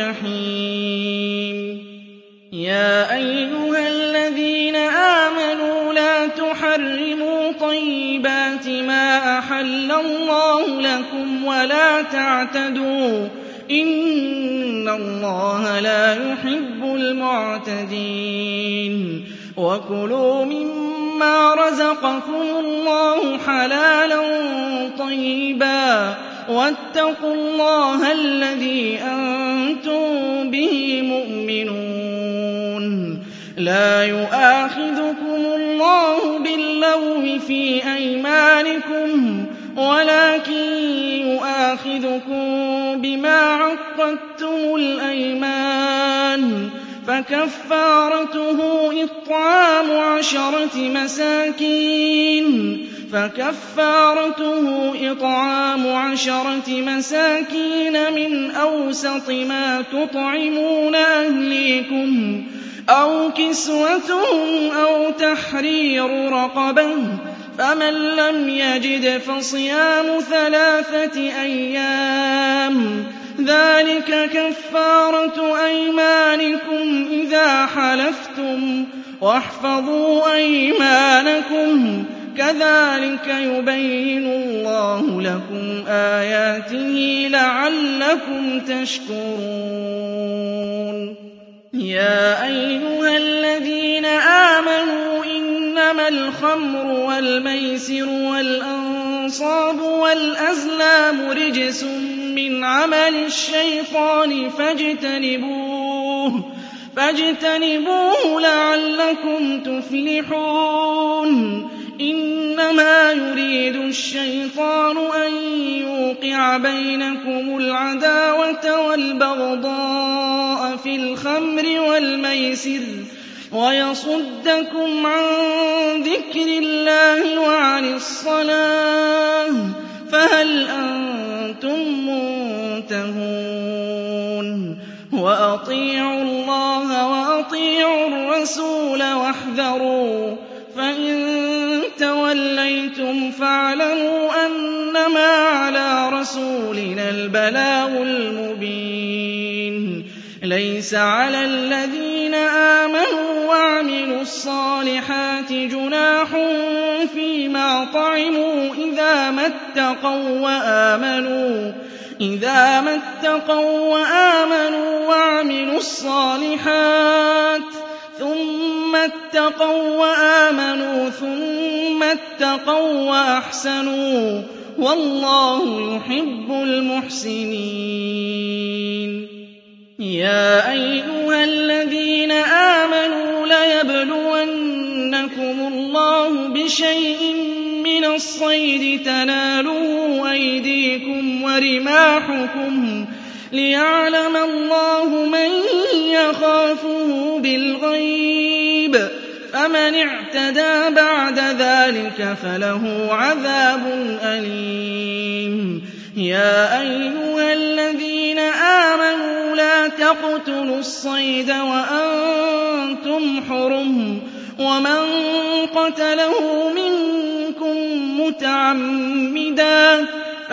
الجحيم يا أيها الذين آمنوا لا تحرموا طيبات ما أحل الله لكم ولا تعتدوا إن الله لا يحب المعتدين وكلوا مما مِّمَّا رَزَقَكُمُ اللَّهُ حَلَالًا طَيِّبًا وَاتَّقُوا اللَّهَ الَّذِي أَنتُم بِهِ مُؤْمِنُونَ لَا يُؤَاخِذُكُمُ اللَّهُ بِاللَّغْوِ فِي أَيْمَانِكُمْ وَلَٰكِن يُؤَاخِذُكُم بِمَا عَقَّدتُّمُ الْأَيْمَانَ فَكَفَّارَتُهُ إِطْعَامُ عَشَرَةِ مَسَاكِينَ فَكَفَّارَتُهُ إِطْعَامُ عَشَرَةِ مَسَاكِينَ مِنْ أَوْسَطِ مَا تُطْعِمُونَ أَهْلِيكُمْ أَوْ كِسْوَتُهُمْ أَوْ تَحْرِيرُ رَقَبَةٍ ۖ فَمَن لَّمْ يَجِدْ فَصِيَامُ ثَلَاثَةِ أَيَّامٍ ۚ ذَٰلِكَ كَفَّارَةُ أَيْمَانِكُمْ إِذَا حَلَفْتُمْ ۚ وَاحْفَظُوا أَيْمَانَكُمْ ۚ كَذَٰلِكَ يُبَيِّنُ اللَّهُ لَكُمْ آيَاتِهِ لَعَلَّكُمْ تَشْكُرُونَ يَا أَيُّهَا الَّذِينَ آمَنُوا إِنَّمَا الْخَمْرُ وَالْمَيْسِرُ وَالْأَنصَابُ وَالْأَزْلَامُ رِجْسٌ مِّنْ عَمَلِ الشَّيْطَانِ فَاجْتَنِبُوهُ فَاجْتَنِبُوهُ لَعَلَّكُمْ تُفْلِحُونَ إِنَّمَا يُرِيدُ الشَّيْطَانُ أَن يُوقِعَ بَيْنَكُمُ الْعَدَاوَةَ وَالْبَغْضَاءَ فِي الْخَمْرِ وَالْمَيْسِرِ وَيَصُدَّكُمْ عَن ذِكْرِ اللَّهِ وَعَنِ الصَّلَاةِ ۖ فَهَلْ أَنتُم مُّنتَهُونَ وَأَطِيعُوا اللَّهَ وَأَطِيعُوا الرَّسُولَ وَاحْذَرُوا ۚ فَإِن تَوَلَّيْتُمْ فَاعْلَمُوا أَنَّمَا عَلَىٰ رَسُولِنَا الْبَلَاغُ الْمُبِينُ لَيْسَ عَلَى الَّذِينَ آمَنُوا وَعَمِلُوا الصَّالِحَاتِ جُنَاحٌ فِيمَا طَعِمُوا إِذَا مَا اتَّقَوا وَّآمَنُوا إِذَا مَا اتَّقَوا وَّآمَنُوا وَعَمِلُوا الصَّالِحَاتِ ثُمَّ اتَّقَوا وَّآمَنُوا ثُمَّ اتَّقَوا وَّأَحْسَنُوا ۗ وَاللَّهُ يُحِبُّ الْمُحْسِنِينَ يَا أَيُّهَا الَّذِينَ آمَنُوا لَيَبْلُوَنَّكُمُ اللَّهُ بِشَيْءٍ مِّنَ الصَّيْدِ تَنَالُهُ أَيْدِيكُمْ وَرِمَاحُكُمْ لِيَعْلَمَ اللَّهُ مَن يَخَافُهُ بِالْغَيْبِ ۚ فَمَنِ اعْتَدَىٰ بَعْدَ ذَٰلِكَ فَلَهُ عَذَابٌ أَلِيمٌ يَا أَيُّهَا الَّذِينَ آمَنُوا لَا تَقْتُلُوا الصَّيْدَ وَأَنتُمْ حُرُمٌ ۚ وَمَن قَتَلَهُ مِنكُم مُّتَعَمِّدًا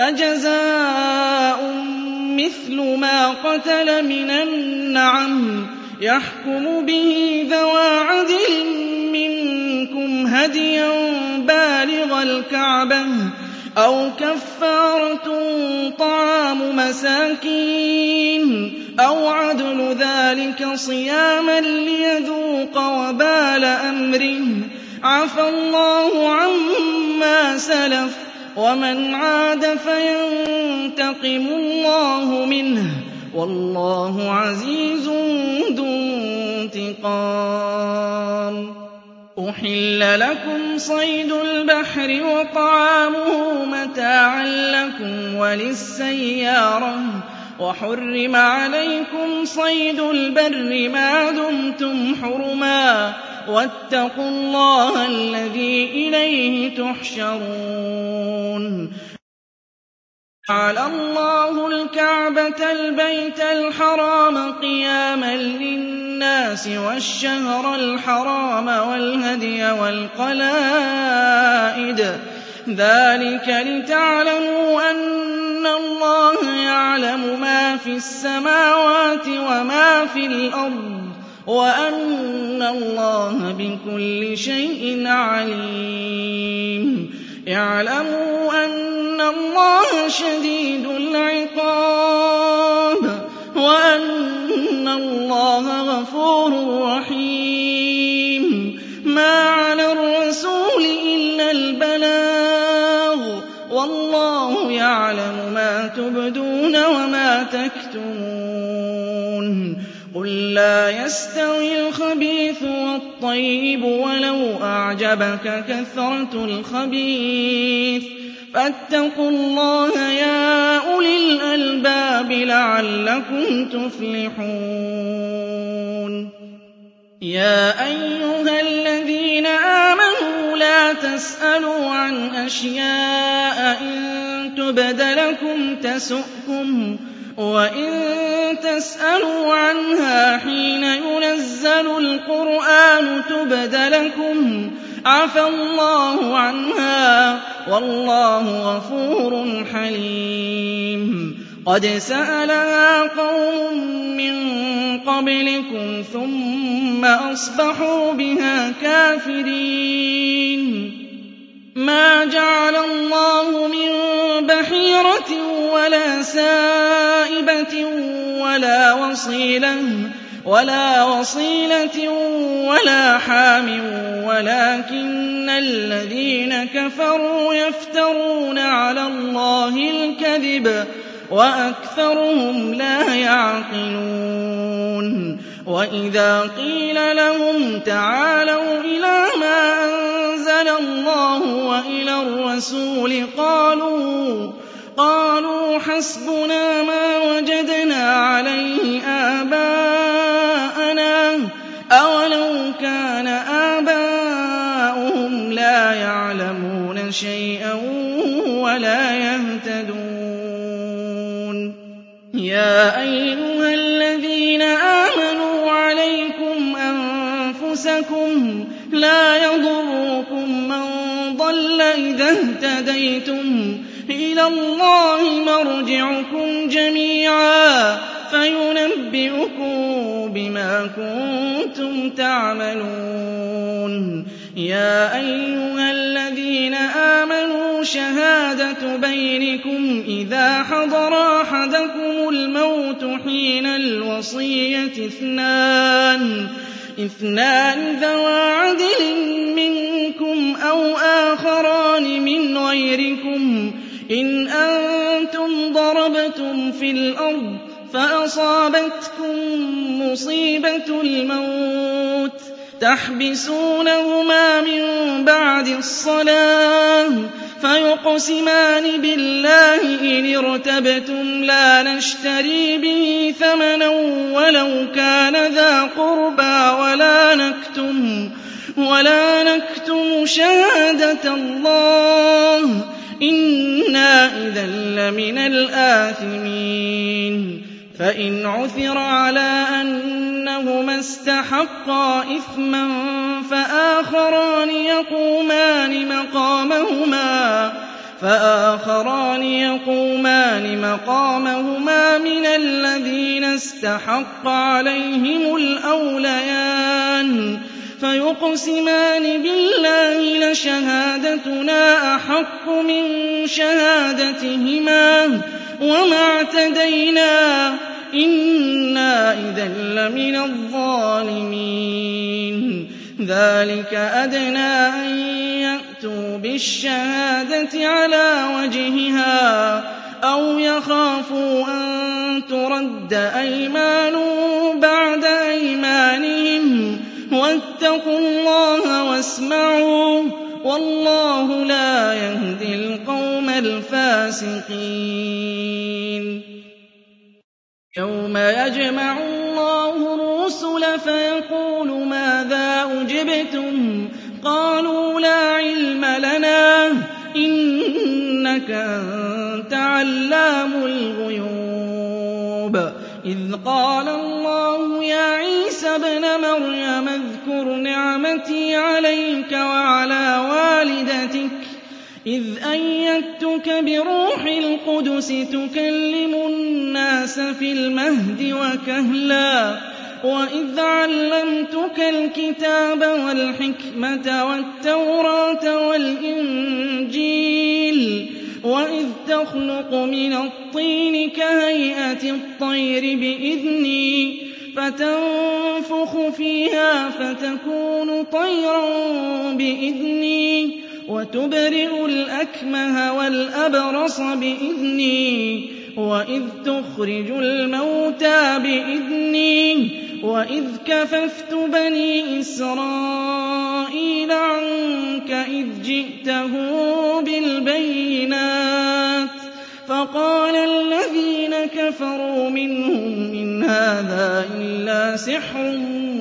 فَجَزَاءٌ مِّثْلُ مَا قَتَلَ مِنَ النَّعَمِ يَحْكُمُ بِهِ ذَوَا عَدْلٍ مِّنكُمْ هَدْيًا بَالِغَ الْكَعْبَةِ أَوْ كَفَّارَةٌ طَعَامُ مَسَاكِينَ أَوْ عَدْلُ ذَٰلِكَ صِيَامًا لِّيَذُوقَ وَبَالَ أَمْرِهِ ۗ عَفَا اللَّهُ عَمَّا سَلَفَ ۚ وَمَنْ عَادَ فَيَنتَقِمُ اللَّهُ مِنْهُ ۗ وَاللَّهُ عَزِيزٌ ذُو انتِقَامٍ أُحِلَّ لَكُمْ صَيْدُ الْبَحْرِ وَطَعَامُهُ مَتَاعًا لَّكُمْ وَلِلسَّيَّارَةِ ۖ وَحُرِّمَ عَلَيْكُمْ صَيْدُ الْبَرِّ مَا دُمْتُمْ حُرُمًا ۗ وَاتَّقُوا اللَّهَ الَّذِي إِلَيْهِ تُحْشَرُونَ جَعَلَ اللَّهُ الْكَعْبَةَ الْبَيْتَ الْحَرَامَ قِيَامًا لِّلنَّاسِ وَالشَّهْرَ الْحَرَامَ وَالْهَدْيَ وَالْقَلَائِدَ ۚ ذَٰلِكَ لِتَعْلَمُوا أَنَّ اللَّهَ يَعْلَمُ مَا فِي السَّمَاوَاتِ وَمَا فِي الْأَرْضِ وَأَنَّ اللَّهَ بِكُلِّ شَيْءٍ عَلِيمٌ اعْلَمُوا أَنَّ اللَّهَ شَدِيدُ الْعِقَابِ وَأَنَّ اللَّهَ غَفُورٌ رَّحِيمٌ ما على الرسول الْبَلَاغَ ۗ وَاللَّهُ يَعْلَمُ مَا تُبْدُونَ وَمَا تَكْتُمُونَ قُل لَّا يَسْتَوِي الْخَبِيثُ وَالطَّيِّبُ وَلَوْ أَعْجَبَكَ كَثْرَةُ الْخَبِيثِ ۚ فَاتَّقُوا اللَّهَ يَا أُولِي الْأَلْبَابِ لَعَلَّكُمْ تُفْلِحُونَ يَا أَيُّهَا الَّذِينَ آمَنُوا لَا تَسْأَلُوا عَنْ أَشْيَاءَ إِن تُبْدَ لَكُمْ تَسُؤْكُمْ وَإِن تَسْأَلُوا عَنْهَا حِينَ يُنَزَّلُ الْقُرْآنُ تُبْدَ لَكُمْ عَفَا اللَّهُ عَنْهَا ۗ وَاللَّهُ غَفُورٌ حَلِيمٌ قَدْ سَأَلَهَا قَوْمٌ مِّن قَبْلِكُمْ ثُمَّ أَصْبَحُوا بِهَا كَافِرِينَ مَا جَعَلَ اللَّهُ مِن بَحِيرَةٍ وَلَا سَائِبَةٍ وَلَا وَصِيلَةٍ وَلَا وَصِيلَةٍ وَلَا حَامٍ وَلَٰكِنَّ الَّذِينَ كَفَرُوا يَفْتَرُونَ عَلَى اللَّهِ الْكَذِبَ وَأَكْثَرُهُمْ لَا يَعْقِلُونَ وَإِذَا قِيلَ لَهُمْ تَعَالَوْا إِلَىٰ مَا أَنزَلَ اللَّهُ وَإِلَى الرَّسُولِ قَالُوا قَالُوا حَسْبُنَا مَا وَجَدْنَا عَلَيْهِ آبَاءَنَا ۚ أَوَلَوْ كَانَ آبَاؤُهُمْ لَا يَعْلَمُونَ شَيْئًا وَلَا يَهْتَدُونَ يَا أَيُّهَا الَّذِينَ آمَنُوا عَلَيْكُمْ أَنفُسَكُمْ لَا يَضُرُّكُم مَّن ضَلَّ إِذَا اهْتَدَيْتُمْ ۚ إِلَى اللَّهِ مَرْجِعُكُمْ جَمِيعًا فَيُنَبِّئُكُم بِمَا كُنتُمْ تَعْمَلُونَ يَا أَيُّهَا الَّذِينَ آمَنُوا شَهَادَةُ بَيْنِكُمْ إِذَا حَضَرَ أَحَدَكُمُ الْمَوْتُ حِينَ الْوَصِيَّةِ اثْنَانِ اثْنَانِ ذَوَا عَدْلٍ مِّنكُمْ أَوْ آخَرَانِ مِنْ غَيْرِكُمْ إِنْ أَنتُمْ ضَرَبْتُمْ فِي الْأَرْضِ فَأَصَابَتْكُم مُّصِيبَةُ الْمَوْتِ تَحْبِسُونَهُمَا مِن بَعْدِ الصَّلَاةِ فَيُقْسِمَانِ بِاللَّهِ إِنِ ارْتَبْتُمْ لَا نَشْتَرِي بِهِ ثَمَنًا وَلَوْ كَانَ ذَا قُرْبَىٰ وَلَا نَكْتُمُ وَلَا نَكْتُمُ شَهَادَةَ اللَّهِ إِنَّا إِذًا لَّمِنَ الْآثِمِينَ فَإِنْ عُثِرَ عَلَىٰ أَنَّهُمَا اسْتَحَقَّا إِثْمًا فَآخَرَانِ يَقُومَانِ مَقَامَهُمَا فآخران يقومان مقامهما من الذين استحق عليهم الأوليان فيقسمان بالله لشهادتنا أحق من شهادتهما وما اعتدينا إنا إذا لمن الظالمين ذلك أدنى أن يأتوا بالشهادة على وجهها أو يخافوا أن ترد أيمان بعد أيمانهم واتقوا الله واسمعوا والله لا يهدي القوم الفاسقين يوم يجمع الله الرسل فيقول ماذا أجبتم قالوا لا علم لنا إنك أنت علام الغيوب إذ قال الله يا عيسى ابن مريم اذكر نعمتي عليك وعلى والدتك إذ أيدتك بروح القدس تكلم الناس في المهد وكهلا وإذ علمتك الكتاب والحكمة والتوراة والإنجيل وإذ تخلق من الطين كهيئة الطير بإذني فتنفخ فيها فتكون طيرا بإذني تُبْرِئُ الْأَكْمَهَ وَالْأَبْرَصَ بِإِذْنِي وَإِذْ تُخْرِجُ الْمَوْتَىٰ بِإِذْنِي وَإِذْ كَفَفْتُ بَنِي إِسْرَائِيلَ عَنكَ إِذْ جِئْتَهُم بِالْبَيِّنَاتِ فَقَالَ الَّذِينَ كَفَرُوا مِنْهُمْ إِنْ هَٰذَا إِلَّا سِحْرٌ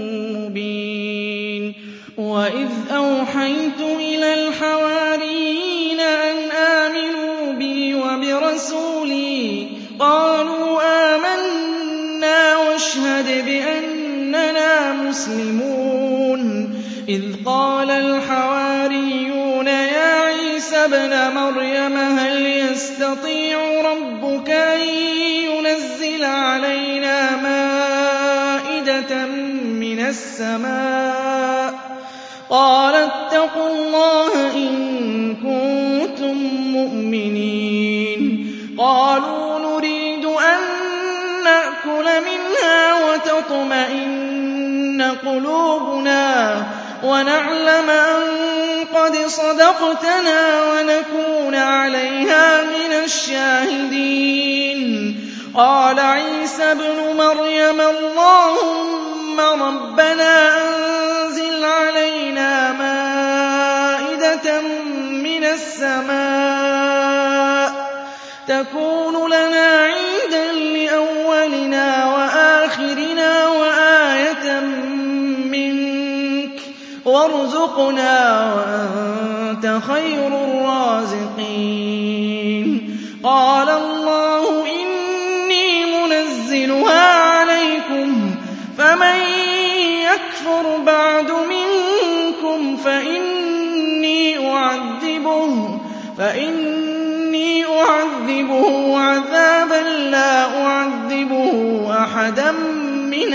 مُّبِينٌ وَإِذْ أَوْحَيْتُ إِلَى الْحَوَارِيِّينَ أَنْ آمِنُوا بِي وَبِرَسُولِي قَالُوا آمَنَّا وَاشْهَدْ بِأَنَّنَا مُسْلِمُونَ إِذْ قَالَ الْحَوَارِيُّونَ يَا عِيسَى ابْنَ مَرْيَمَ هَلْ يَسْتَطِيعُ رَبُّكَ أَن يُنَزِّلَ عَلَيْنَا مَائِدَةً مِّنَ السَّمَاءِ ۖ قَالَ اتَّقُوا اللَّهَ إِن كُنتُم مُّؤْمِنِينَ قَالُوا نُرِيدُ أَن نَّأْكُلَ مِنْهَا وَتَطْمَئِنَّ قُلُوبُنَا وَنَعْلَمَ أَن قَدْ صَدَقْتَنَا وَنَكُونَ عَلَيْهَا مِنَ الشَّاهِدِينَ قَالَ عِيسَى ابْنُ مَرْيَمَ اللَّهُمَّ رَبَّنَا أَنزِلْ عَلَيْنَا مَائِدَةً مِّنَ السَّمَاءِ تَكُونُ لَنَا عِيدًا لِّأَوَّلِنَا وَآخِرِنَا وَآيَةً مِّنكَ وَارْزُقْنَا وَأَنتَ خَيْرُ الرَّازِقِينَ قَالَ اللَّهُ إِنِّي مُنَزِّلُهَا عَلَيْكُمْ فَمَن يَكْفُرْ بَعْدُ مِنكُمْ فَإِنِّي أُعَذِّبُهُ فَإِنِّي أُعَذِّبُهُ عَذَابًا لَّا أُعَذِّبُهُ أَحَدًا مِّنَ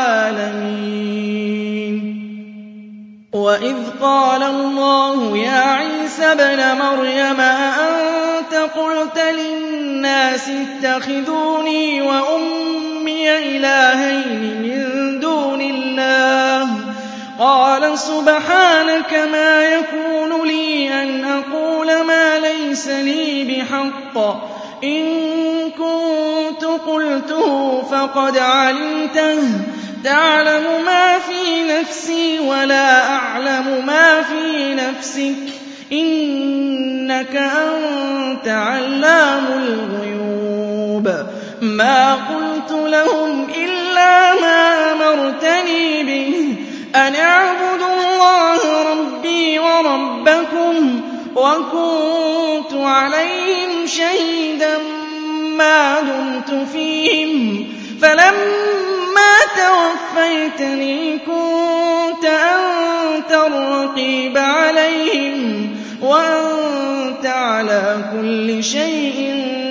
الْعَالَمِينَ وَإِذْ قَالَ اللَّهُ يَا عِيسَى ابْنَ مَرْيَمَ أَأَنتَ قُلْتَ لِلنَّاسِ اتَّخِذُونِي وَأُمِّيَ إِلَٰهَيْنِ مِن دُونِ اللَّهِ قَالَ سُبْحَانَكَ مَا يَكُونُ لِي أَنْ أَقُولَ مَا لَيْسَ لِي بِحَقٍّ إِن كُنتُ قُلْتُهُ فَقَدْ عَلِمْتَهُ تَعْلَمُ مَا فِي نَفْسِي وَلَا أَعْلَمُ مَا فِي نَفْسِكَ إِنَّكَ أَنتَ عَلَّامُ الْغُيُوبِ مَا قُلْتُ لَهُمْ إِلَّا مَا أَمَرْتَنِي بِهِ أَنِ اعْبُدُوا اللَّهَ رَبِّي وَرَبَّكُمْ وَكُنتُ عَلَيْهِمْ شَهِيدًا مَّا دُمْتُ فِيهِمْ فَلَمَّا تَوَفَّيْتَنِي كُنتَ أَنتَ الرَّقِيبَ عَلَيْهِمْ وَأَنتَ عَلَىٰ كُلِّ شَيْءٍ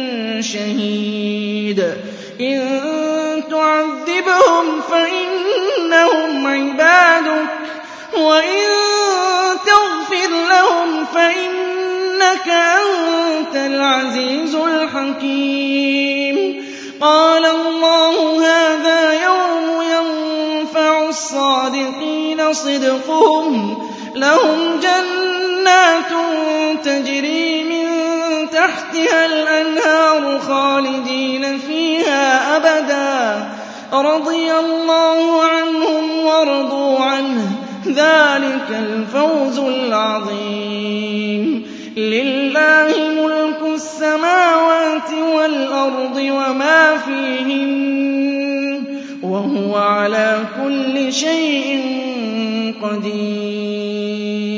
شَهِيدٌ إِن تُعَذِّبْهُمْ فَإِنَّهُمْ عِبَادُكَ وَإِن تَغْفِرْ لَهُمْ فَإِنَّكَ أَنتَ الْعَزِيزُ الْحَكِيمُ قَالَ اللَّهُ هَٰذَا يَوْمُ يَنفَعُ الصَّادِقِينَ صِدْقُهُمْ لَهُمْ جَنَّاتٌ تَجْرِي مِن تَحْتِهَا الْأَنْهَارُ خَالِدِينَ فِيهَا أَبَدًا رَّضِيَ اللَّهُ عَنْهُمْ وَرَضُوا عَنْهُ ذَٰلِكَ الْفَوْزُ الْعَظِيمُ لِلَّهِ مُلْكُ السَّمَاوَاتِ وَالْأَرْضِ وَمَا فِيهِنَّ وَهُوَ عَلَىٰ كُلِّ شَيْءٍ قَدِيرٌ